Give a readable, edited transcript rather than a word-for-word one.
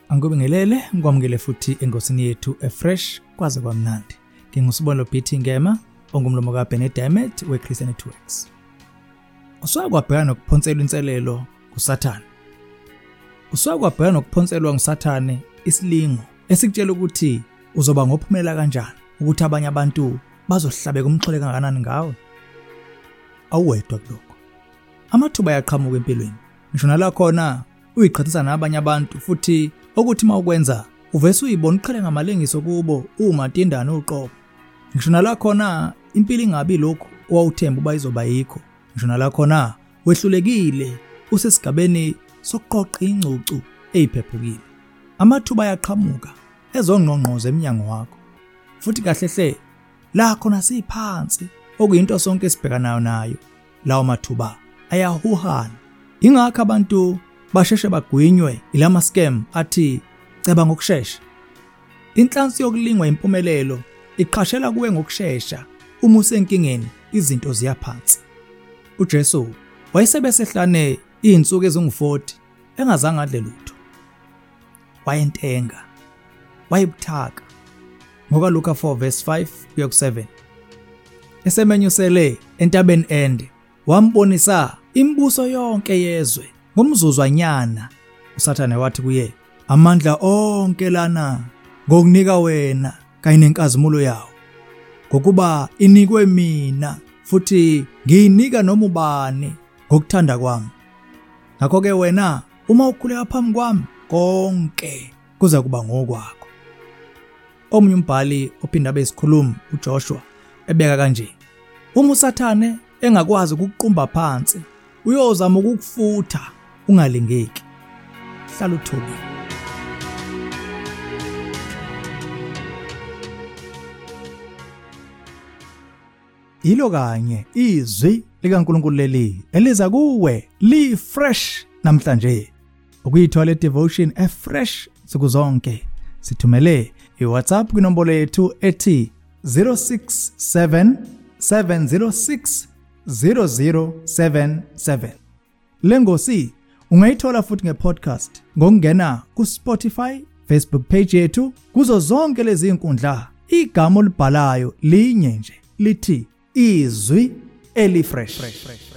Angikubingelele ngikwamukele futhi engosini yethu efresh kwaze kwamnandi. Ngingusibonelo Pieter Ngema ongumlomo kaBenedict weChristian Networks. Uswakwabhekana nokuphonselwa inselelo kuSathane. Uswakwabhekana nokuphonselwa nguSathane isilingo esikutshela ukuthi uzoba ngophumela kanjani ukuthi abanye abantu bazohlabeka umxhole kangakanani ngawe. Awuwedwa kuloko. Amathuba ayaqhamuka empilweni. Ngisho nala khona uyiqhathisa nabanye abantu futhi ukuthi mawukwenza uvese uyibona uqhele ngamalengiso kubo uma tindana uqobo. Ngisho nala khona impilo ingabi lokho owawuthemba uba izoba yikho. Ngisho nala khona wehlulekile usesigabeni sokuqoqa ingcucu eziphephukile. Amathuba ayaqhamuka ezongqongqoze eminyango wakho. Futhi kahlehle la khona siphansi okuyinto sonke esibhekanayo nayo. Lawo mathuba ayahuhana. Ingakho abantu basheshe bagwinywe ilama scam athi ceba ngokusheshsha. Inhlansi yokulingwa impumelelo iqhashela kuwe ngokusheshsha uma usenkingeni izinto ziyaphansi. uJesu wayesebesehlane izinsuku ezingu-40 engazange adle lutho. Wayentenga, wayebuthaka. Ngoka Luka 4:5-7. Esemenyusele entabeni ende, wambonisa imibuso yonke yezwe. Ngomzuzwanyana uSathane wathi kuye, amandla onke lana ngokunika wena kanye nenkazimulo yawo, ngokuba inikwe mina futhi ngiyinika noma ubani ngokuthanda kwami. Ngakho-ke wena uma ukhuleka phambi kwami konke kuza kuba ngokwakho. Omunye umbhali ophinda abe isikhulumi uJoshua ebeka kanje, uma uSathane engakwazi ukuqumba phansi uyozama ukukufutha ungalingeki. Hlala uthobile. Ilo kanye izwi likaNkulunkulu leli eliza kuwe li fresh namhlanje. Ukuyithola devotion efresh sikuzonke. Sithumele iWhatsApp kwinombolo yethu ethi 0677060077. Lengosi ungayithola futhi ngepodcast ngokungena kuSpotify, Facebook page yethu, kuzo zonke lezi inkundla. Igama olibhalayo linye nje lithi izwi elifresh.